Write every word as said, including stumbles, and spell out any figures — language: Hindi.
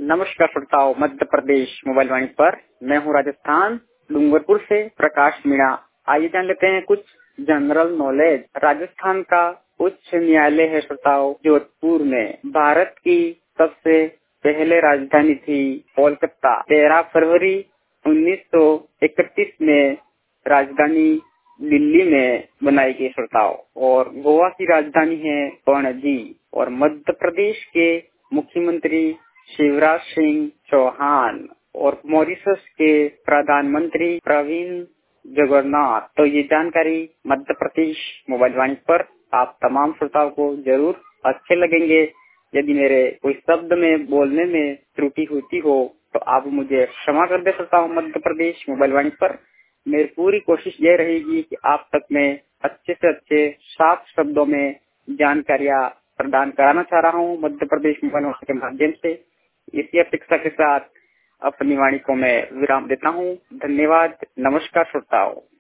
नमस्कार श्रोताओं, मध्य प्रदेश मोबाइल वाणी पर मैं हूँ राजस्थान डूंगरपुर से प्रकाश मीणा। आइए जान लेते हैं कुछ जनरल नॉलेज। राजस्थान का उच्च न्यायालय है श्रोताओं जोधपुर में। भारत की सबसे पहले राजधानी थी कोलकाता। तेरह फरवरी उन्नीस सौ इकतीस में राजधानी दिल्ली में बनाई गई श्रोताओं। और गोवा की राजधानी है पणजी। और मध्य प्रदेश के मुख्यमंत्री शिवराज सिंह चौहान और मॉरिशस के प्रधानमंत्री प्रवीण जगन्नाथ। तो ये जानकारी मध्य प्रदेश मोबाइल वाणी पर आप तमाम श्रोताओं को जरूर अच्छे लगेंगे। यदि मेरे कोई शब्द में बोलने में त्रुटि होती हो तो आप मुझे क्षमा कर दे श्रोताओं। मध्य प्रदेश मोबाइल वाणी पर मेरी पूरी कोशिश ये रहेगी कि आप तक मैं अच्छे से अच्छे साफ शब्दों में जानकारियाँ प्रदान कराना चाह रहा हूँ मध्य प्रदेश मोबाइल वाणी के माध्यम से। इसी अपेक्षा के साथ अपनी वाणी को मैं विराम देता हूँ। धन्यवाद। नमस्कार श्रोताओं।